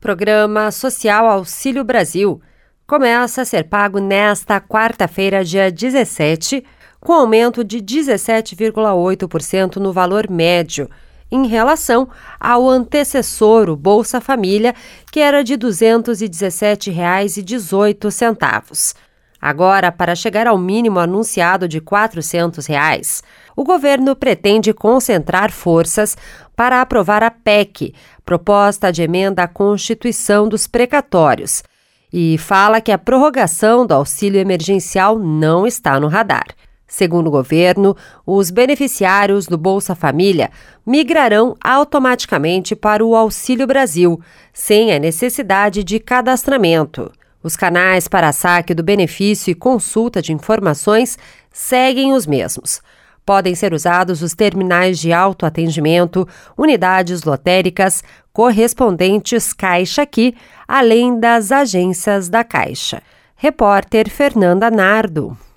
Programa Social Auxílio Brasil começa a ser pago nesta quarta-feira, dia 17, com aumento de 17,8% no valor médio, em relação ao antecessor, o Bolsa Família, que era de R$ 217,18. Agora, para chegar ao mínimo anunciado de R$ 400, o governo pretende concentrar forças para aprovar a PEC, proposta de emenda à Constituição dos Precatórios, e fala que a prorrogação do auxílio emergencial não está no radar. Segundo o governo, os beneficiários do Bolsa Família migrarão automaticamente para o Auxílio Brasil, sem a necessidade de cadastramento. Os canais para saque do benefício e consulta de informações seguem os mesmos. Podem ser usados os terminais de autoatendimento, unidades lotéricas, correspondentes Caixa Aqui, além das agências da Caixa. Repórter Fernanda Nardo.